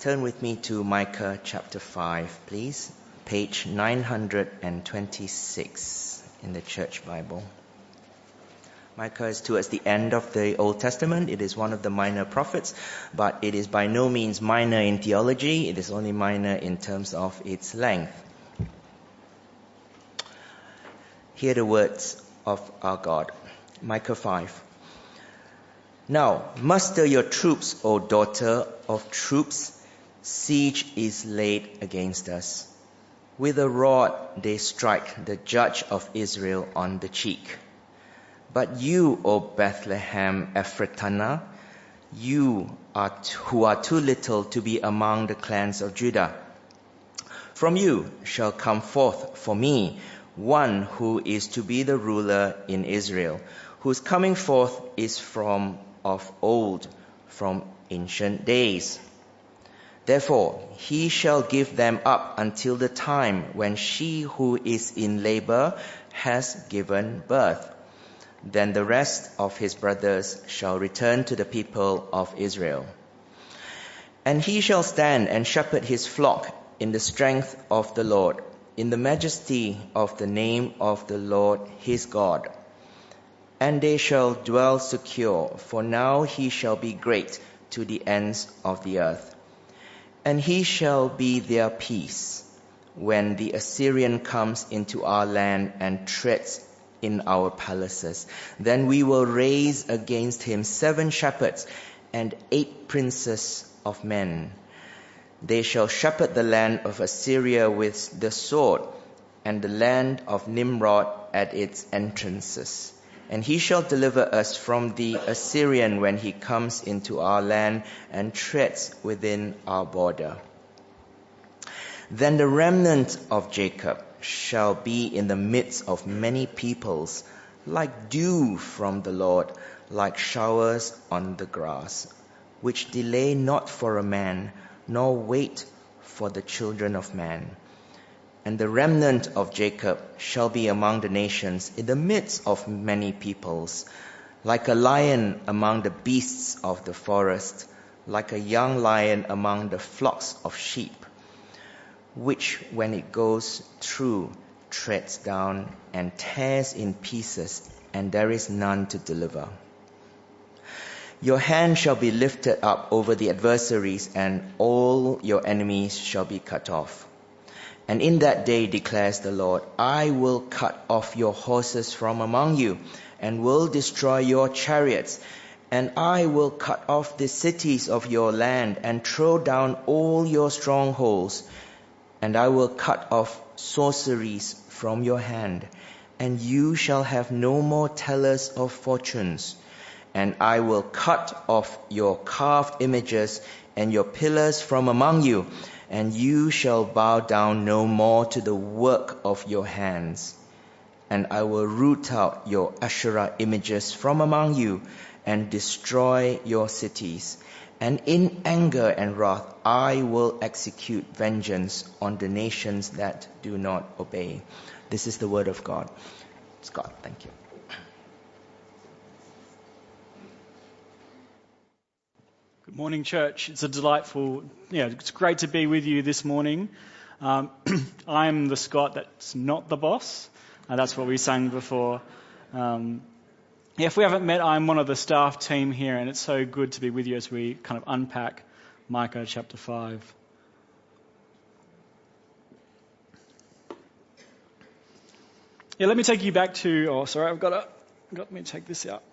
Turn with me to Micah chapter 5, please. Page 926 in the Church Bible. Micah is towards the end of the Old Testament. It is one of the minor prophets, but it is by no means minor in theology. It is only minor in terms of its length. Hear the words of our God. Micah 5. Now, muster your troops, O daughter of troops. Siege is laid against us. With a rod they strike the judge of Israel on the cheek. But you, O Bethlehem Ephratah, you who are too little to be among the clans of Judah. From you shall come forth for me one who is to be the ruler in Israel, whose coming forth is from of old, from ancient days. Therefore he shall give them up until the time when she who is in labor has given birth. Then the rest of his brothers shall return to the people of Israel. And he shall stand and shepherd his flock in the strength of the Lord, in the majesty of the name of the Lord his God. And they shall dwell secure, for now he shall be great to the ends of the earth. And he shall be their peace when the Assyrian comes into our land and treads in our palaces. Then we will raise against him 7 shepherds and 8 princes of men. They shall shepherd the land of Assyria with the sword, and the land of Nimrod at its entrances. And he shall deliver us from the Assyrian when he comes into our land and treads within our border. Then the remnant of Jacob shall be in the midst of many peoples, like dew from the Lord, like showers on the grass, which delay not for a man, nor wait for the children of man. And the remnant of Jacob shall be among the nations, in the midst of many peoples, like a lion among the beasts of the forest, like a young lion among the flocks of sheep, which when it goes through treads down and tears in pieces, and there is none to deliver. Your hand shall be lifted up over the adversaries, and all your enemies shall be cut off. And in that day, declares the Lord, I will cut off your horses from among you, and will destroy your chariots. And I will cut off the cities of your land, and throw down all your strongholds. And I will cut off sorceries from your hand, and you shall have no more tellers of fortunes. And I will cut off your carved images and your pillars from among you, and you shall bow down no more to the work of your hands. And I will root out your Asherah images from among you, and destroy your cities. And in anger and wrath I will execute vengeance on the nations that do not obey. This is the word of God. Scott, thank you. Good morning, church. It's it's great to be with you this morning. I'm the Scott that's not the boss. That's what we sang before. If we haven't met, I'm one of the staff team here, and it's so good to be with you as we kind of unpack Micah chapter 5. Yeah, let me take you back to, let me take this out.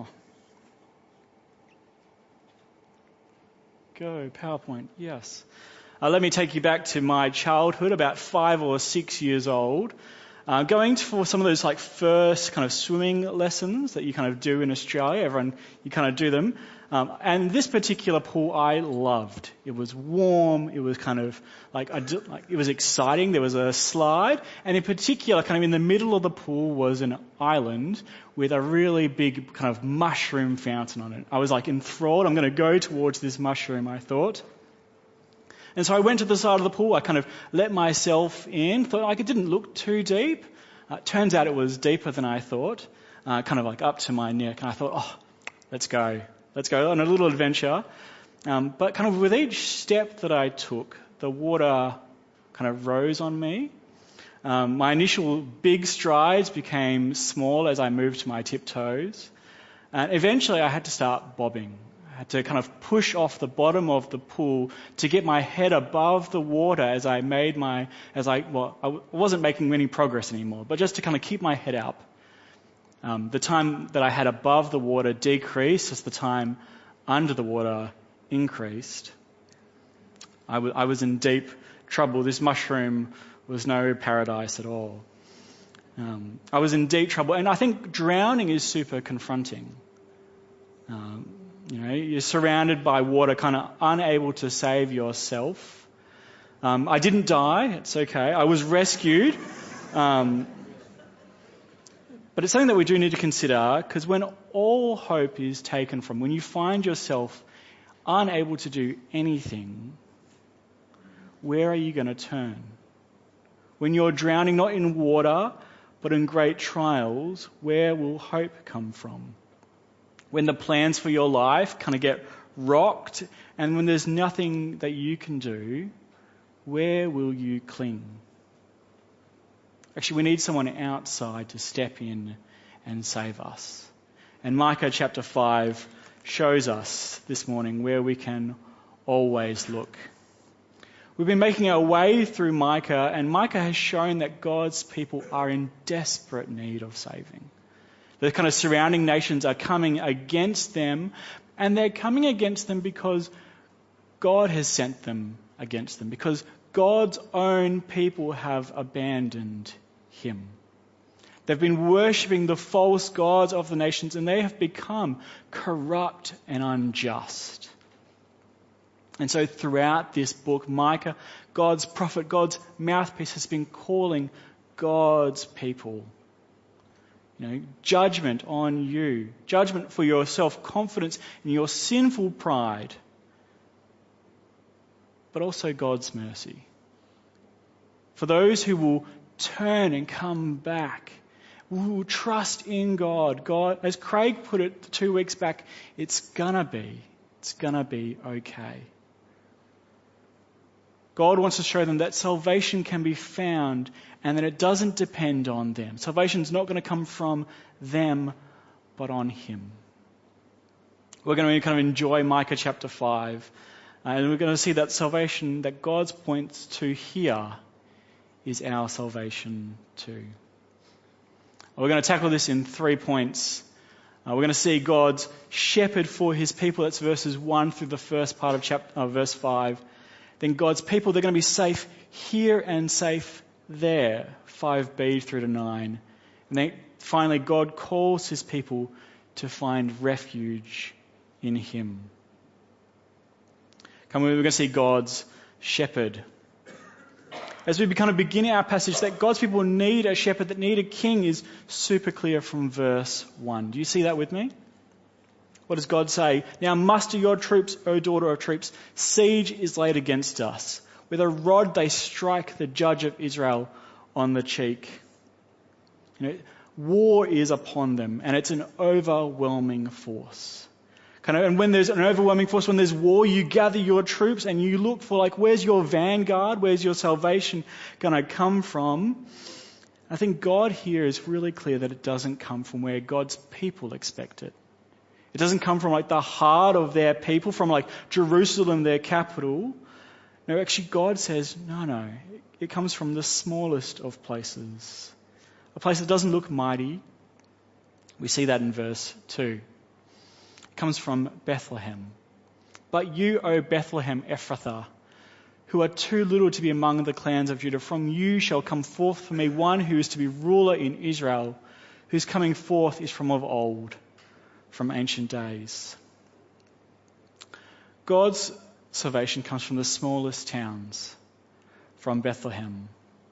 Go, PowerPoint, yes. Let me take you back to my childhood, about 5 or 6 years old. Going for some of those first kind of swimming lessons that you kind of do in Australia. You kind of do them. And this particular pool I loved. It was warm. It was kind of it was exciting. There was a slide. And in particular, kind of in the middle of the pool was an island with a really big kind of mushroom fountain on it. I was enthralled. I'm going to go towards this mushroom, I thought. And so I went to the side of the pool. I kind of let myself in. Thought it didn't look too deep. Turns out it was deeper than I thought. Kind of up to my neck. And I thought, let's go on a little adventure. But kind of with each step that I took, the water kind of rose on me. My initial big strides became small as I moved to my tiptoes. And eventually I had to start bobbing. I had to kind of push off the bottom of the pool to get my head above the water as I wasn't making any progress anymore, but just to kind of keep my head up. The time that I had above the water decreased as the time under the water increased. I was in deep trouble. This mushroom was no paradise at all. I was in deep trouble, and I think drowning is super confronting. You're surrounded by water, kind of unable to save yourself. I didn't die. It's okay. I was rescued. But it's something that we do need to consider, because when all hope is taken from, when you find yourself unable to do anything, where are you going to turn? When you're drowning, not in water, but in great trials, where will hope come from? When the plans for your life kind of get rocked, and when there's nothing that you can do, where will you cling? Actually, we need someone outside to step in and save us. And Micah chapter 5 shows us this morning where we can always look. We've been making our way through Micah, and Micah has shown that God's people are in desperate need of saving. The kind of surrounding nations are coming against them, and they're coming against them because God has sent them against them, because God's own people have abandoned him. They've been worshipping the false gods of the nations, and they have become corrupt and unjust. And so throughout this book, Micah, God's prophet, God's mouthpiece, has been calling God's people. Judgment on you. Judgment for your self-confidence and your sinful pride. But also God's mercy. For those who will turn and come back, who will trust in God. God, as Craig put it 2 weeks back, it's gonna be okay. God wants to show them that salvation can be found and that it doesn't depend on them. Salvation's not going to come from them, but on him. We're going to kind of enjoy Micah chapter 5, and we're going to see that salvation that God points to here is our salvation too. We're going to tackle this in 3 points. We're going to see God's shepherd for his people. That's verses 1 through the first part of verse 5. Then God's people, they're going to be safe here and safe there, 5b through to 9. And then finally, God calls his people to find refuge in him. We're going to see God's shepherd. As we kind of begin our passage, that God's people need a shepherd, that need a king, is super clear from verse 1. Do you see that with me? What does God say? Now muster your troops, O daughter of troops. Siege is laid against us. With a rod they strike the judge of Israel on the cheek. War is upon them, and it's an overwhelming force. And when there's an overwhelming force, when there's war, you gather your troops and you look for, where's your vanguard? Where's your salvation going to come from? I think God here is really clear that it doesn't come from where God's people expect it. It doesn't come from the heart of their people, from Jerusalem, their capital. No, actually God says, no. It comes from the smallest of places. A place that doesn't look mighty. We see that in verse 2. It comes from Bethlehem. But you, O Bethlehem Ephrathah, who are too little to be among the clans of Judah, from you shall come forth for me one who is to be ruler in Israel, whose coming forth is from of old, from ancient days. God's salvation comes from the smallest towns, from Bethlehem.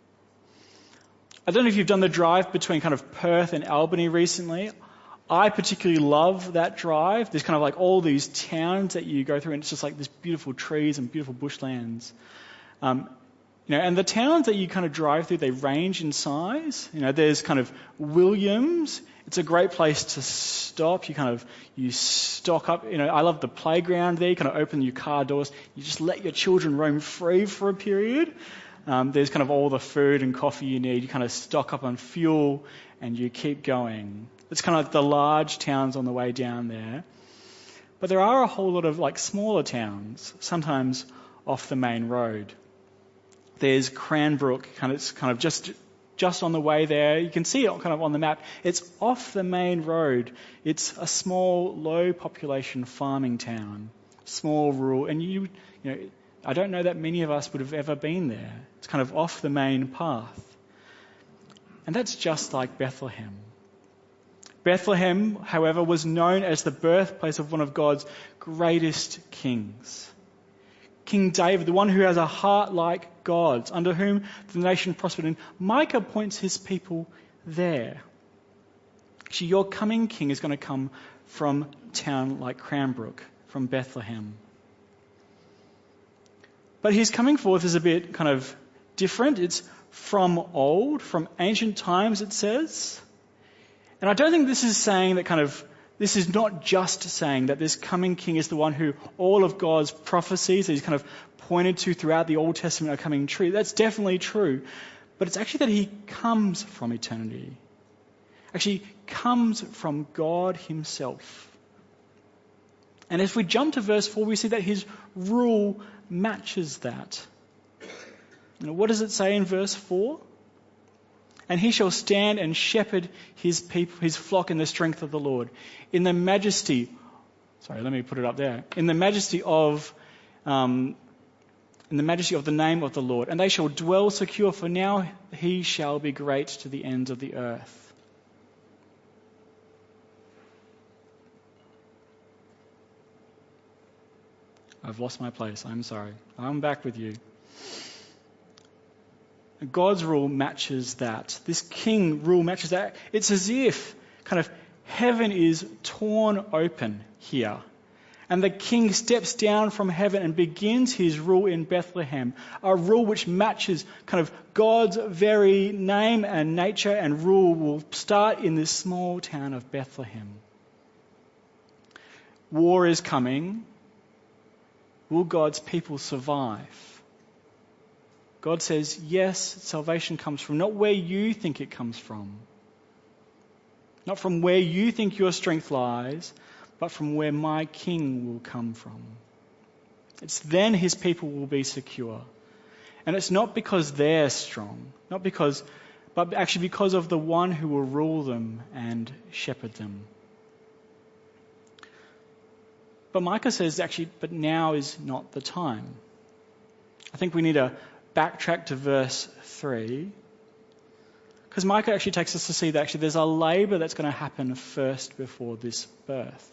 I don't know if you've done the drive between kind of Perth and Albany recently. I particularly love that drive. There's kind of all these towns that you go through, and it's just this beautiful trees and beautiful bushlands. And the towns that you kind of drive through, they range in size. There's kind of Williams. It's a great place to stop. You stock up. I love the playground there. You kind of open your car doors. You just let your children roam free for a period. There's kind of all the food and coffee you need. You kind of stock up on fuel and you keep going. It's kind of like the large towns on the way down there. But there are a whole lot of like smaller towns, sometimes off the main road. There's Cranbrook, it's kind of just on the way there. You can see it kind of on the map. It's off the main road. It's a small, low population farming town, small rural, and I don't know that many of us would have ever been there. It's kind of off the main path. And that's just like Bethlehem. Bethlehem, however, was known as the birthplace of one of God's greatest kings. King David, the one who has a heart like God's, under whom the nation prospered. And Micah points his people there. Actually, your coming king is going to come from a town like Cranbrook, from Bethlehem. But his coming forth is a bit kind of different. It's from ancient times, it says. And I don't think this is saying that this is not just saying that this coming king is the one who all of God's prophecies that he's kind of pointed to throughout the Old Testament are coming true. That's definitely true. But it's actually that he comes from eternity. Actually comes from God himself. And if we jump to verse 4, we see that his rule matches that. What does it say in verse 4? And he shall stand and shepherd his people, his flock in the strength of the Lord. In the majesty of the name of the Lord. And they shall dwell secure, for now he shall be great to the ends of the earth. I've lost my place. I'm sorry. I'm back with you. God's rule matches that. This king rule matches that. It's as if kind of heaven is torn open here. And the king steps down from heaven and begins his rule in Bethlehem. A rule which matches kind of God's very name and nature, and rule will start in this small town of Bethlehem. War is coming. Will God's people survive? God says, yes, salvation comes from not where you think it comes from. Not from where you think your strength lies, but from where my king will come from. It's then his people will be secure. And it's not because they're strong, but actually because of the one who will rule them and shepherd them. But Micah says but now is not the time. I think we need to backtrack to verse 3, because Micah actually takes us to see that there's a labour that's going to happen first before this birth.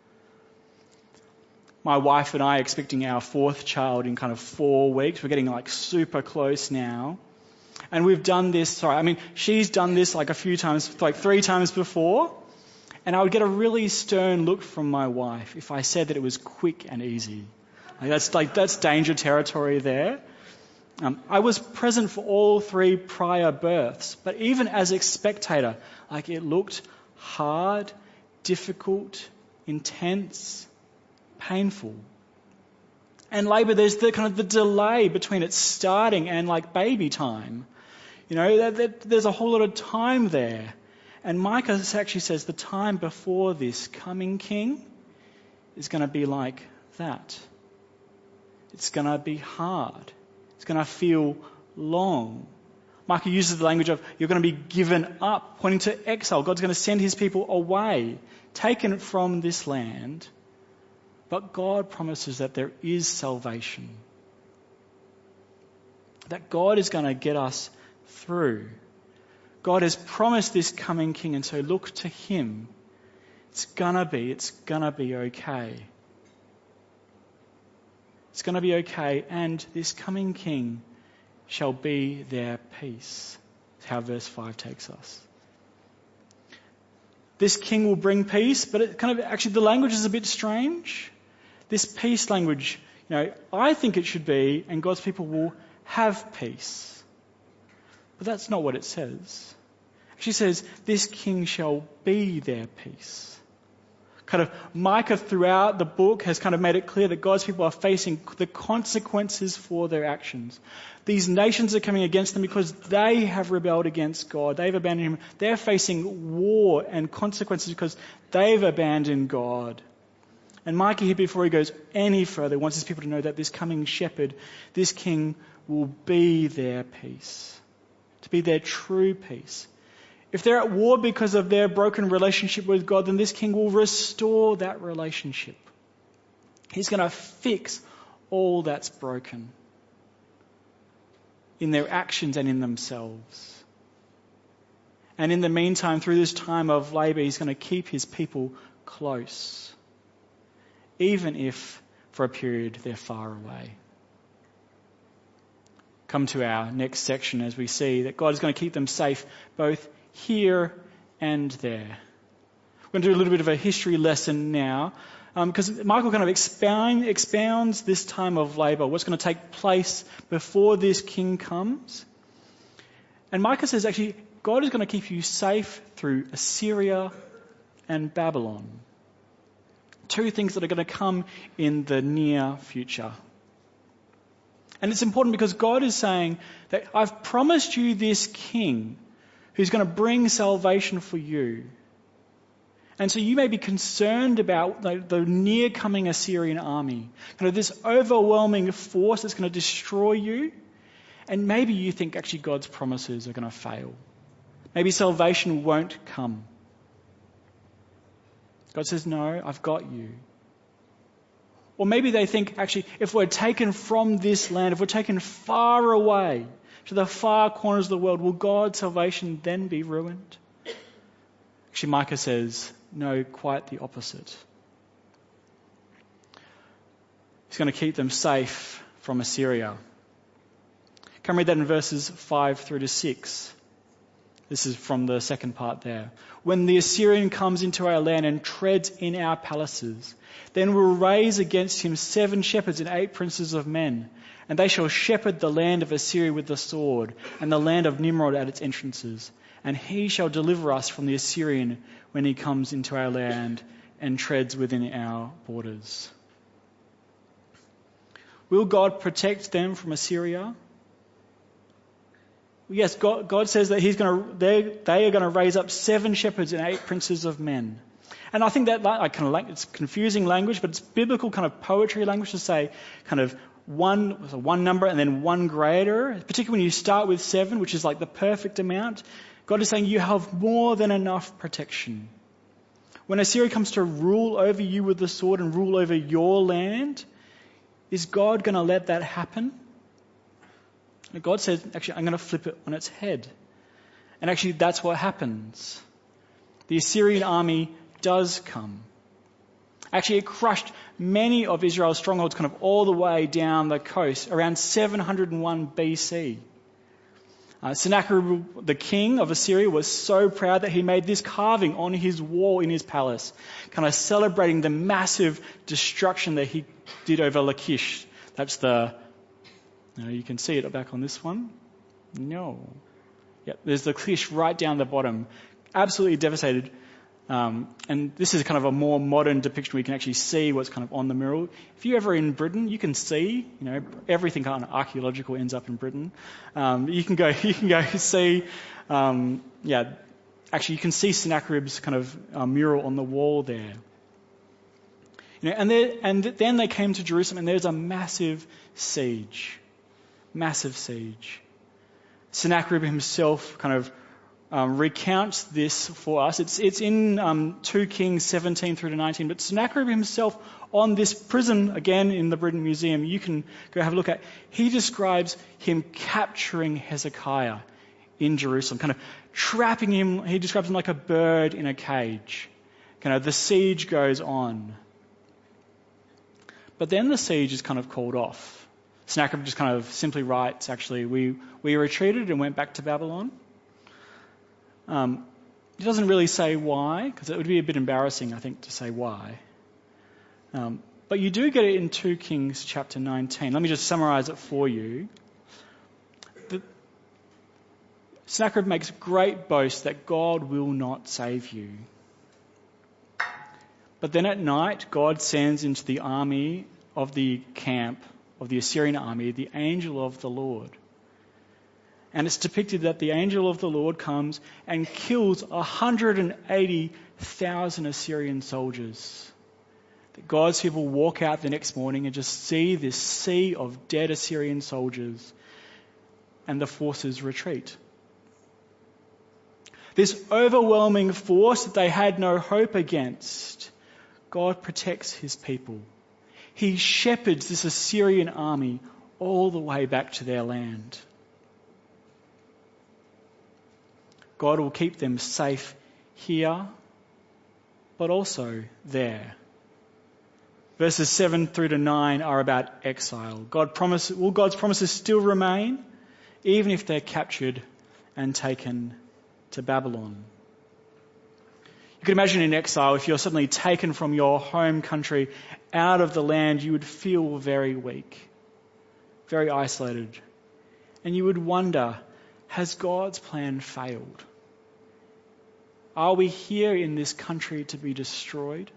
My wife and I are expecting our fourth child in kind of 4 weeks. We're getting super close now. And we've done this, she's done this a few times, 3 times before. And I would get a really stern look from my wife if I said that it was quick and easy. That's danger territory there. I was present for all 3 prior births, but even as a spectator, it looked hard, difficult, intense, painful. And labour, there's the delay between it starting and baby time. There's a whole lot of time there. And Micah actually says the time before this coming king is going to be like that. It's going to be hard. It's going to feel long. Micah uses the language of you're going to be given up, pointing to exile. God's going to send his people away, taken from this land. But God promises that there is salvation. That God is going to get us through. God has promised this coming king, and so look to him. It's gonna be okay. It's going to be okay, and this coming king shall be their peace. That's how verse 5 takes us. This king will bring peace, but it the language is a bit strange. This peace language, I think it should be, and God's people will have peace. But that's not what it says. She says, this king shall be their peace. Kind of Micah throughout the book has kind of made it clear that God's people are facing the consequences for their actions. These nations are coming against them because they have rebelled against God. They've abandoned him. They're facing war and consequences because they've abandoned God. And Micah here, before he goes any further, wants his people to know that this coming shepherd, this king, will be their peace. To be their true peace. If they're at war because of their broken relationship with God, then this king will restore that relationship. He's going to fix all that's broken in their actions and in themselves. And in the meantime, through this time of labour, he's going to keep his people close, even if for a period they're far away. Come to our next section as we see that God is going to keep them safe both here and there. We're going to do a little bit of a history lesson now, because Michael kind of expounds this time of labour, what's going to take place before this king comes. And Micah says, actually, God is going to keep you safe through Assyria and Babylon. Two things that are going to come in the near future. And it's important because God is saying that I've promised you this king who's going to bring salvation for you. And so you may be concerned about the near coming Assyrian army, kind of this overwhelming force that's going to destroy you. And maybe you think actually God's promises are going to fail. Maybe salvation won't come. God says, no, I've got you. Or maybe they think, actually, if we're taken from this land, if we're taken far away to the far corners of the world, will God's salvation then be ruined? Actually, Micah says, no, quite the opposite. He's going to keep them safe from Assyria. Come read that in verses 5 through to 6. This is from the second part there. When the Assyrian comes into our land and treads in our palaces, then we'll raise against him 7 shepherds and 8 princes of men, and they shall shepherd the land of Assyria with the sword, and the land of Nimrod at its entrances. And he shall deliver us from the Assyrian when he comes into our land and treads within our borders. Will God protect them from Assyria? Yes, God says that they are going to raise up 7 shepherds and 8 princes of men. And I think that it's confusing language, but it's biblical kind of poetry language to say kind of one number and then one greater, particularly when you start with 7, which is like the perfect amount. God is saying you have more than enough protection. When Assyria comes to rule over you with the sword and rule over your land, is God going to let that happen? God says, actually, I'm going to flip it on its head. And actually, that's what happens. The Assyrian army does come. Actually, it crushed many of Israel's strongholds kind of all the way down the coast, around 701 BC. Sennacherib, the king of Assyria, was so proud that he made this carving on his wall in his palace, kind of celebrating the massive destruction that he did over Lachish. That's you can see it back on this one. No. Yep, there's the Lachish right down the bottom. Absolutely devastated. And this is kind of a more modern depiction where you can actually see what's kind of on the mural. If you're ever in Britain, you can see, everything kind of archaeological ends up in Britain. You can go see, actually you can see Sennacherib's kind of mural on the wall there. And then they came to Jerusalem and there's a massive siege. Massive siege. Sennacherib himself kind of recounts this for us. It's in 2 Kings 17 through to 19. But Sennacherib himself on this prison, again in the Britain Museum, you can go have a look at. He describes him capturing Hezekiah in Jerusalem, kind of trapping him. He describes him like a bird in a cage. Kind of the siege goes on. But then the siege is kind of called off. Sennacherib just kind of simply writes, actually, we retreated and went back to Babylon. He doesn't really say why, because it would be a bit embarrassing, I think, to say why. But you do get it in 2 Kings chapter 19. Let me just summarize it for you. Sennacherib makes great boast that God will not save you. But then at night, God sends into the army of the camp of the Assyrian army the angel of the Lord. And it's depicted that the angel of the Lord comes and kills 180,000 Assyrian soldiers. That God's people walk out the next morning and just see this sea of dead Assyrian soldiers, and the forces retreat. This overwhelming force that they had no hope against, God protects his people. He shepherds this Assyrian army all the way back to their land. God will keep them safe here, but also there. Verses 7 through to 9 are about exile. Will God's promises still remain, even if they're captured and taken to Babylon? You can imagine in exile, if you're suddenly taken from your home country out of the land, you would feel very weak, very isolated. And you would wonder, has God's plan failed? Are we here in this country to be destroyed?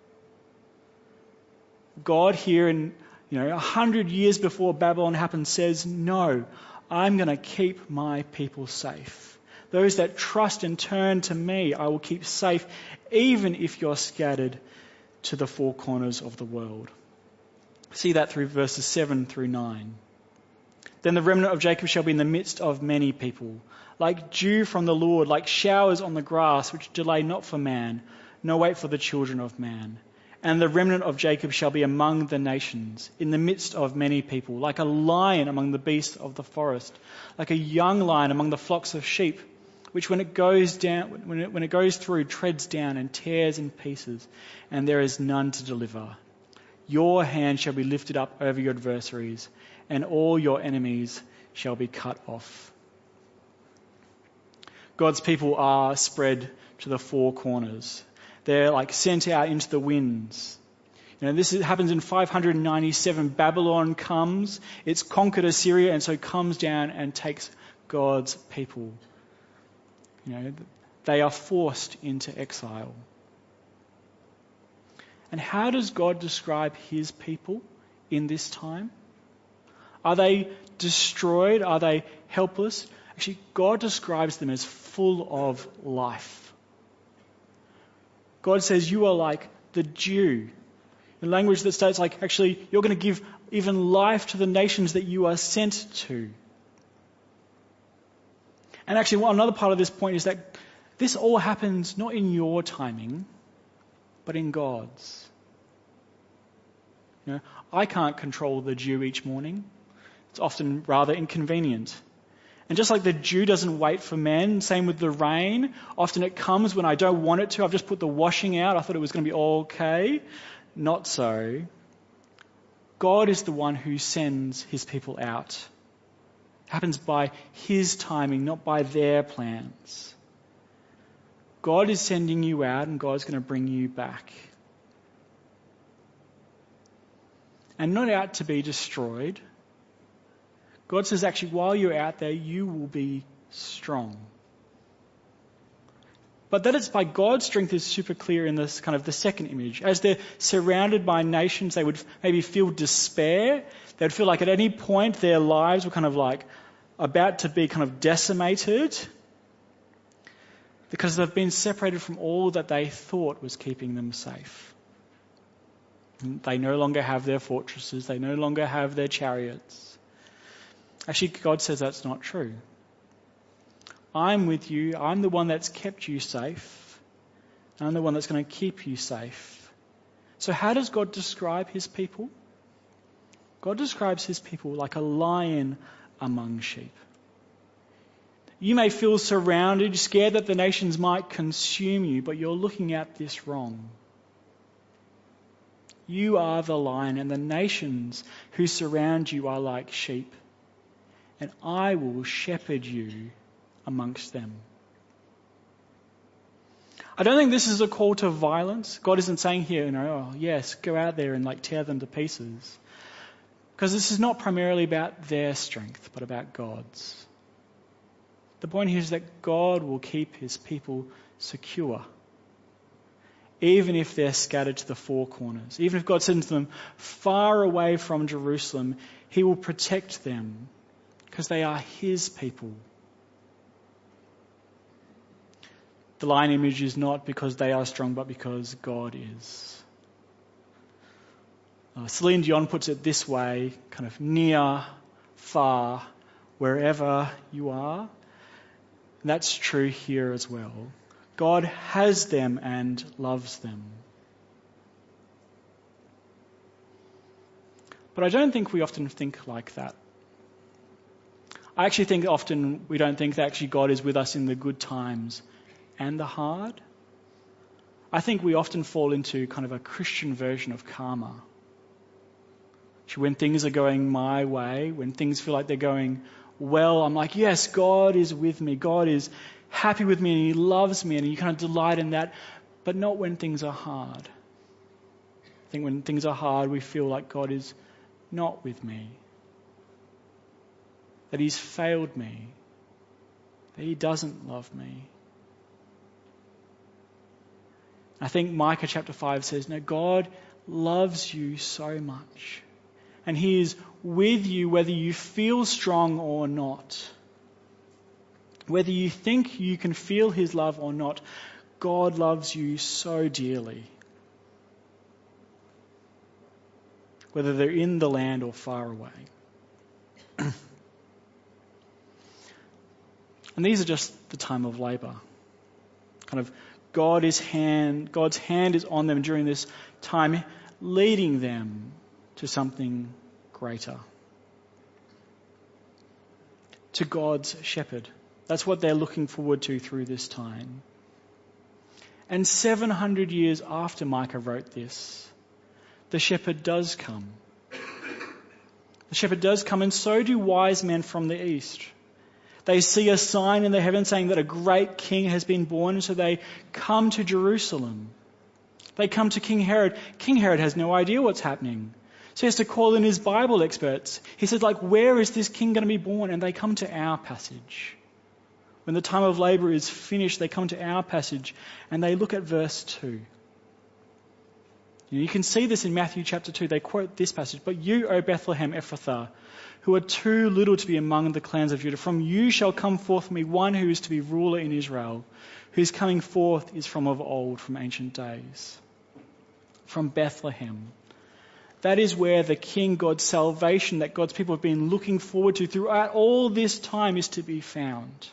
God here in 100 years before Babylon happened says, no, I'm going to keep my people safe. Those that trust and turn to me, I will keep safe, even if you're scattered to the four corners of the world. See that through verses 7 through 9. Then the remnant of Jacob shall be in the midst of many people, like dew from the Lord, like showers on the grass, which delay not for man, nor wait for the children of man. And the remnant of Jacob shall be among the nations, in the midst of many people, like a lion among the beasts of the forest, like a young lion among the flocks of sheep, which when it goes through, treads down and tears in pieces, and there is none to deliver. Your hand shall be lifted up over your adversaries, and all your enemies shall be cut off. God's people are spread to the four corners. They're like sent out into the winds. This happens in 597. Babylon comes, it's conquered Assyria, and so comes down and takes God's people. They are forced into exile. And how does God describe his people in this time? Are they destroyed? Are they helpless? Actually, God describes them as full of life. God says you are like the dew. In language that states actually you're going to give even life to the nations that you are sent to. And actually another part of this point is that this all happens not in your timing, but in God's. I can't control the dew each morning. It's often rather inconvenient. And just like the dew doesn't wait for men, same with the rain. Often it comes when I don't want it to. I've just put the washing out. I thought it was going to be okay. Not so. God is the one who sends his people out. It happens by his timing, not by their plans. God is sending you out and God's going to bring you back. And not out to be destroyed. God says actually while you're out there, you will be strong. But that it's by God's strength is super clear in this kind of the second image. As they're surrounded by nations, they would maybe feel despair. They'd feel like at any point their lives were kind of like about to be kind of decimated because they've been separated from all that they thought was keeping them safe. They no longer have their fortresses. They no longer have their chariots. Actually, God says that's not true. I'm with you. I'm the one that's kept you safe. I'm the one that's going to keep you safe. So how does God describe his people? God describes his people like a lion among sheep. You may feel surrounded, scared that the nations might consume you, but you're looking at this wrong. You are the lion, and the nations who surround you are like sheep. And I will shepherd you amongst them. I don't think this is a call to violence. God isn't saying here, yes, go out there and tear them to pieces. Because this is not primarily about their strength, but about God's. The point here is that God will keep his people secure. Even if they're scattered to the four corners. Even if God sends them far away from Jerusalem, he will protect them because they are his people. The lion image is not because they are strong, but because God is. Celine Dion puts it this way, kind of near, far, wherever you are. And that's true here as well. God has them and loves them. But I don't think we often think like that. I actually think often we don't think that actually God is with us in the good times and the hard. I think we often fall into kind of a Christian version of karma. When things are going my way, when things feel like they're going well, I'm like, yes, God is with me. God is happy with me and he loves me and you kind of delight in that, but not when things are hard. I think when things are hard, we feel like God is not with me, that he's failed me, that he doesn't love me. I think Micah chapter 5 says, no, God loves you so much. And he is with you whether you feel strong or not. Whether you think you can feel his love or not, God loves you so dearly. Whether they're in the land or far away. And these are just the time of labour. Kind of God's hand is on them during this time, leading them to something greater. To God's shepherd. That's what they're looking forward to through this time. And 700 years after Micah wrote this, the shepherd does come. The shepherd does come, and so do wise men from the east. They see a sign in the heavens saying that a great king has been born, so they come to Jerusalem. They come to King Herod. King Herod has no idea what's happening. So he has to call in his Bible experts. He says, where is this king going to be born? And they come to our passage. When the time of labour is finished, they come to our passage and they look at verse 2. You can see this in Matthew chapter 2. They quote this passage. But you, O Bethlehem Ephrathah, who are too little to be among the clans of Judah, from you shall come forth me one who is to be ruler in Israel, whose coming forth is from of old, from ancient days. From Bethlehem. That is where the King, God's salvation that God's people have been looking forward to throughout all this time is to be found.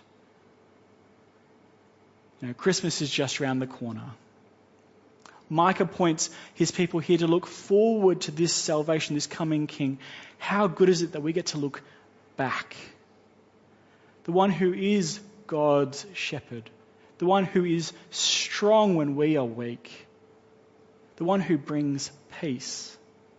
Christmas is just around the corner. Micah points his people here to look forward to this salvation, this coming King. How good is it that we get to look back? The one who is God's shepherd. The one who is strong when we are weak. The one who brings peace.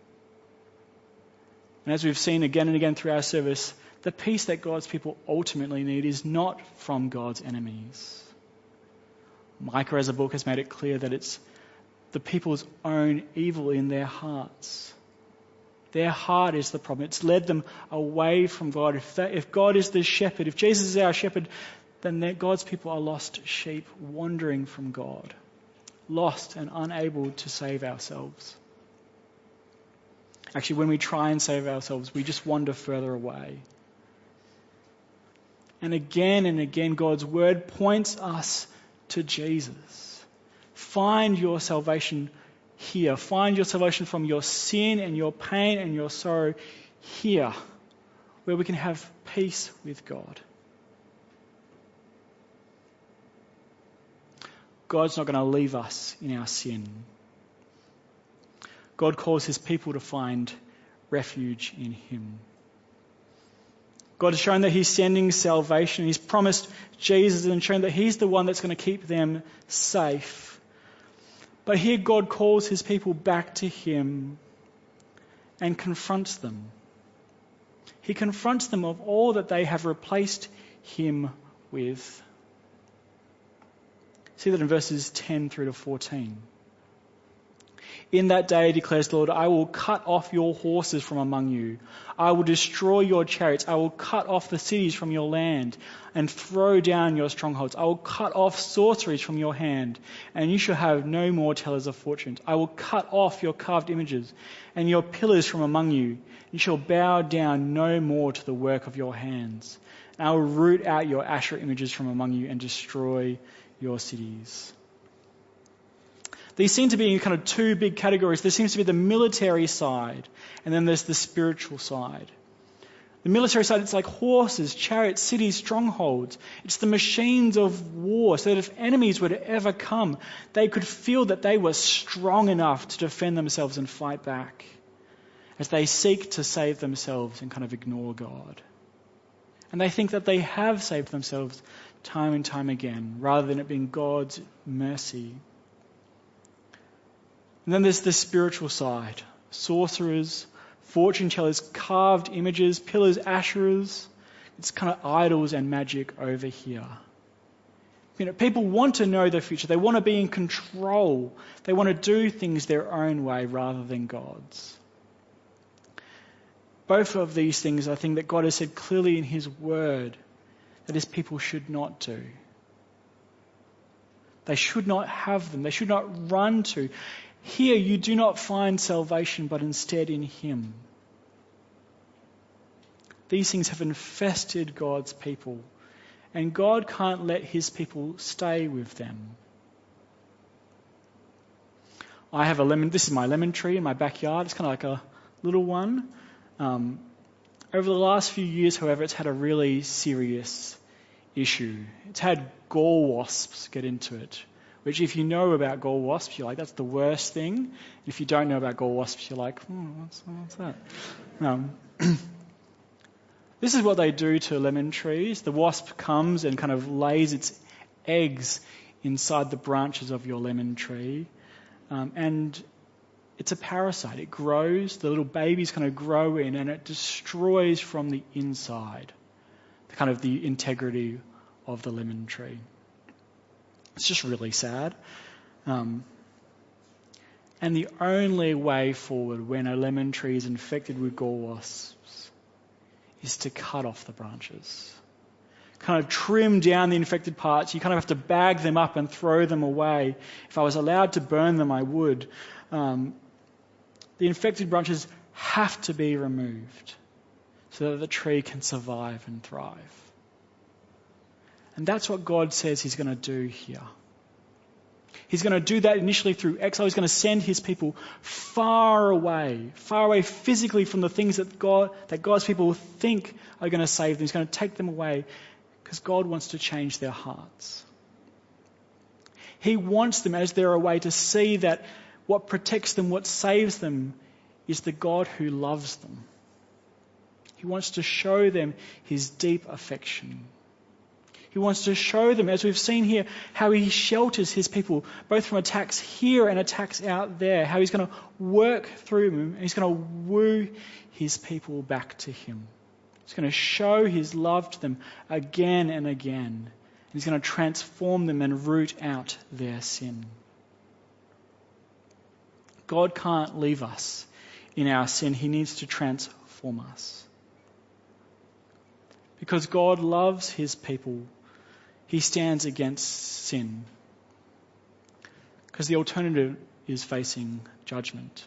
And as we've seen again and again through our service, the peace that God's people ultimately need is not from God's enemies. Micah as a book has made it clear that it's the people's own evil in their hearts. Their heart is the problem. It's led them away from God. If God is the shepherd, if Jesus is our shepherd, then God's people are lost sheep wandering from God. Lost and unable to save ourselves. Actually, when we try and save ourselves, we just wander further away. And again, God's word points us to Jesus. Find your salvation here. Find your salvation from your sin and your pain and your sorrow here, where we can have peace with God. God's not going to leave us in our sin. God calls his people to find refuge in him. God has shown that he's sending salvation. He's promised Jesus and shown that he's the one that's going to keep them safe. But here God calls his people back to him and confronts them. He confronts them of all that they have replaced him with. See that in verses 10 through to 14. In that day, declares the Lord, I will cut off your horses from among you. I will destroy your chariots. I will cut off the cities from your land and throw down your strongholds. I will cut off sorceries from your hand, and you shall have no more tellers of fortunes. I will cut off your carved images and your pillars from among you. You shall bow down no more to the work of your hands. And I will root out your Asherah images from among you and destroy your cities. These seem to be in kind of two big categories. There seems to be the military side, and then there's the spiritual side. The military side, it's like horses, chariots, cities, strongholds. It's the machines of war, so that if enemies were to ever come, they could feel that they were strong enough to defend themselves and fight back as they seek to save themselves and kind of ignore God. And they think that they have saved themselves time and time again, rather than it being God's mercy. And then there's the spiritual side. Sorcerers, fortune tellers, carved images, pillars, asherahs. It's kind of idols and magic over here. You know, people want to know their future. They want to be in control. They want to do things their own way rather than God's. Both of these things are things that God has said clearly in His Word that His people should not do. They should not have them. They should not run to. Here you do not find salvation, but instead in Him. These things have infested God's people, and God can't let His people stay with them. I have this is my lemon tree in my backyard. It's kind of like a little one. Over the last few years, however, it's had a really serious issue. It's had gall wasps get into it. Which, if you know about gall wasps, you're like, that's the worst thing. And if you don't know about gall wasps, you're like, what's that? This is what they do to lemon trees. The wasp comes and kind of lays its eggs inside the branches of your lemon tree. And it's a parasite. It grows, the little babies kind of grow in, and it destroys from the inside the integrity of the lemon tree. It's just really sad. And the only way forward when a lemon tree is infected with gall wasps is to cut off the branches. Kind of trim down the infected parts. You kind of have to bag them up and throw them away. If I was allowed to burn them, I would. The infected branches have to be removed so that the tree can survive and thrive. And that's what God says He's going to do here. He's going to do that initially through exile. He's going to send His people far away physically from the things that God's people think are going to save them. He's going to take them away because God wants to change their hearts. He wants them, as they're away, to see that what protects them, what saves them, is the God who loves them. He wants to show them His deep affection. He wants to show them, as we've seen here, how He shelters His people, both from attacks here and attacks out there, how He's going to work through them, and He's going to woo His people back to Him. He's going to show His love to them again and again. And He's going to transform them and root out their sin. God can't leave us in our sin. He needs to transform us. Because God loves His people, He stands against sin. Because the alternative is facing judgment.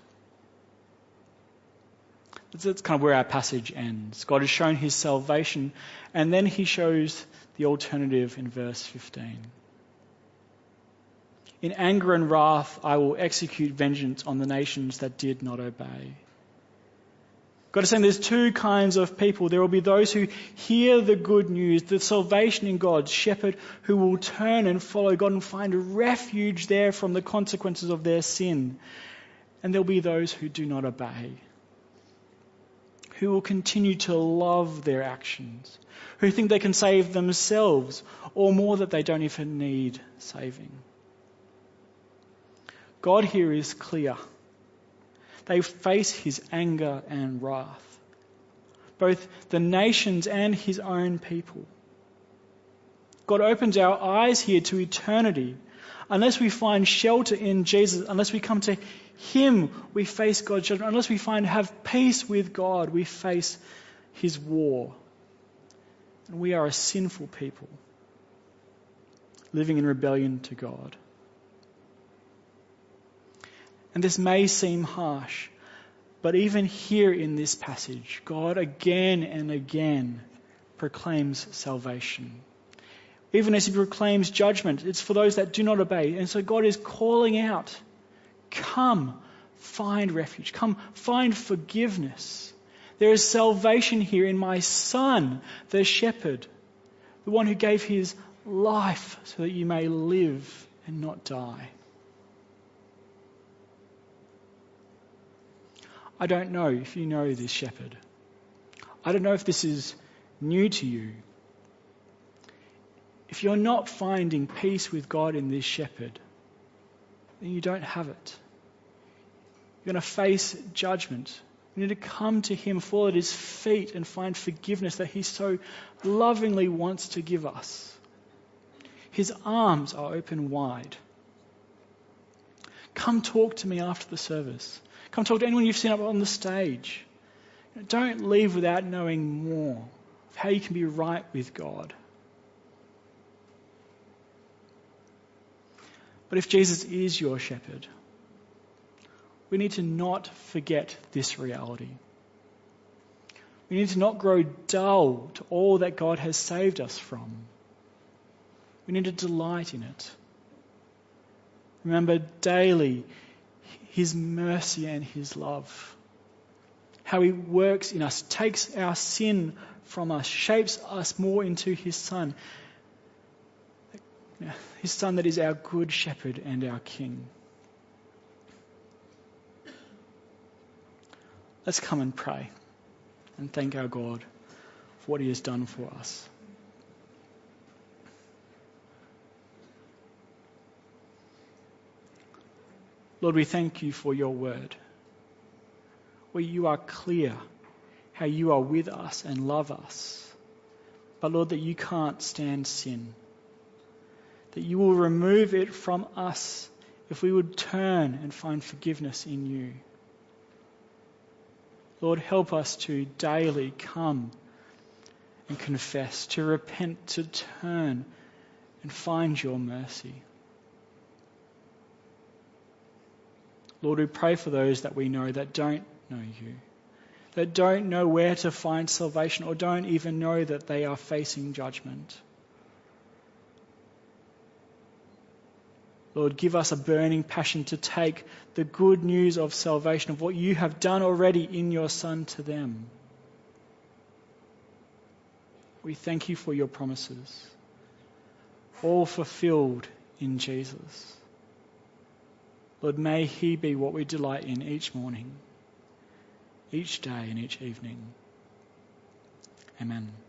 That's kind of where our passage ends. God has shown His salvation, and then He shows the alternative in verse 15. In anger and wrath, I will execute vengeance on the nations that did not obey. God is saying there's two kinds of people. There will be those who hear the good news, the salvation in God's shepherd, who will turn and follow God and find refuge there from the consequences of their sin. And there'll be those who do not obey, who will continue to love their actions, who think they can save themselves, or more, that they don't even need saving. God here is clear. They face His anger and wrath, both the nations and His own people. God opens our eyes here to eternity, Unless we find shelter in Jesus, unless we come to him, we face God's judgment. Unless we have peace with God, we face his war. And we are a sinful people, living in rebellion to God. And this may seem harsh, but even here in this passage, God again and again proclaims salvation. Even as he proclaims judgment, it's for those that do not obey. And so God is calling out, come, find refuge. Come, find forgiveness. There is salvation here in my Son, the shepherd, the one who gave his life so that you may live and not die. I don't know if you know this shepherd. I don't know if this is new to you. If you're not finding peace with God in this shepherd, then you don't have it. You're going to face judgment. You need to come to him, fall at his feet and find forgiveness that he so lovingly wants to give us. His arms are open wide. Come talk to me after the service. Come talk to anyone you've seen up on the stage. Don't leave without knowing more of how you can be right with God. But if Jesus is your shepherd, we need to not forget this reality. We need to not grow dull to all that God has saved us from. We need to delight in it. Remember daily his mercy and his love. How he works in us, takes our sin from us, shapes us more into his Son. His Son that is our good shepherd and our King. Let's come and pray and thank our God for what he has done for us. Lord, we thank you for your word, where you are clear how you are with us and love us. But Lord, that you can't stand sin, that you will remove it from us if we would turn and find forgiveness in you. Lord, help us to daily come and confess, to repent, to turn and find your mercy. Lord, we pray for those that we know that don't know you, that don't know where to find salvation or don't even know that they are facing judgment. Lord, give us a burning passion to take the good news of salvation, of what you have done already in your Son to them. We thank you for your promises, all fulfilled in Jesus. Lord, may he be what we delight in each morning, each day and each evening. Amen.